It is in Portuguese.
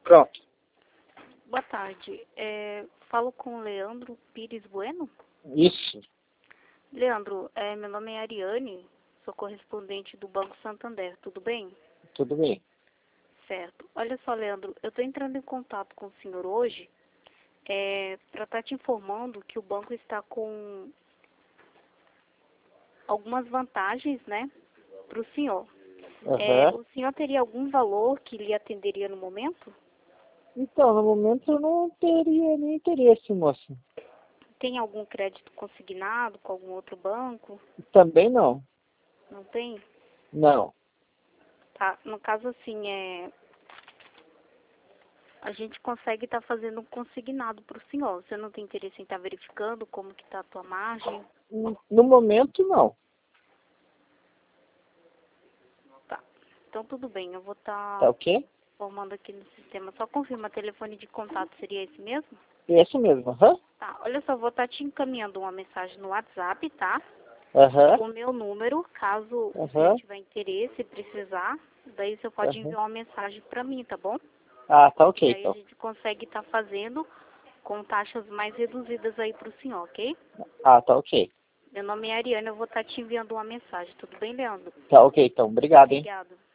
Pronto. Boa tarde. Falo com o Leandro Pires Bueno? Isso. Leandro, meu nome é Ariane, sou correspondente do Banco Santander, tudo bem? Tudo bem. Certo. Olha só, Leandro, eu estou entrando em contato com o senhor hoje para estar te informando que o banco está com algumas vantagens, né, para o senhor. O senhor teria algum valor que lhe atenderia no momento? Então, no momento eu não teria nem interesse, moça. Tem algum crédito consignado com algum outro banco? Também não. Não tem? Não. Tá. No caso, assim, a gente consegue estar fazendo um consignado para o senhor. Você não tem interesse em estar verificando como que está a tua margem? No momento, não. Tá. Então, tudo bem. Eu vou estar Tá ok? formando aqui no sistema. Só confirma, telefone de contato seria esse mesmo? Esse mesmo, aham. Tá. Olha só, vou estar te encaminhando uma mensagem no WhatsApp, tá? Aham. O meu número, caso o senhor Aham. tiver interesse e precisar, daí você pode Aham. enviar uma mensagem para mim, tá bom? Ah, tá ok, E aí a então. gente consegue estar fazendo com taxas mais reduzidas aí para o senhor, ok? Ah, tá ok. Meu nome é Ariane, eu vou estar te enviando uma mensagem. Tudo bem, Leandro? Tá ok, então. Obrigado, hein? Obrigada.